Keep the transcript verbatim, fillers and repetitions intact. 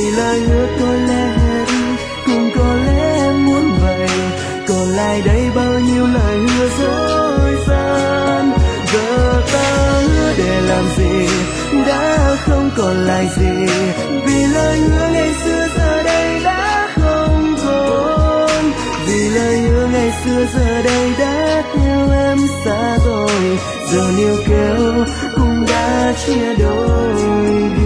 vì lời hứa có lẽ đi, cũng có lẽ muốn vậy. Còn lại đây bao nhiêu lời hứa dối gian, giờ ta hứa để làm gì, đã không còn lại gì. Vì lời hứa ngày xưa giờ đây đã không còn, vì lời hứa ngày xưa giờ đây đã theo em xa rồi. Giờ níu kéo cũng đã chia đôi.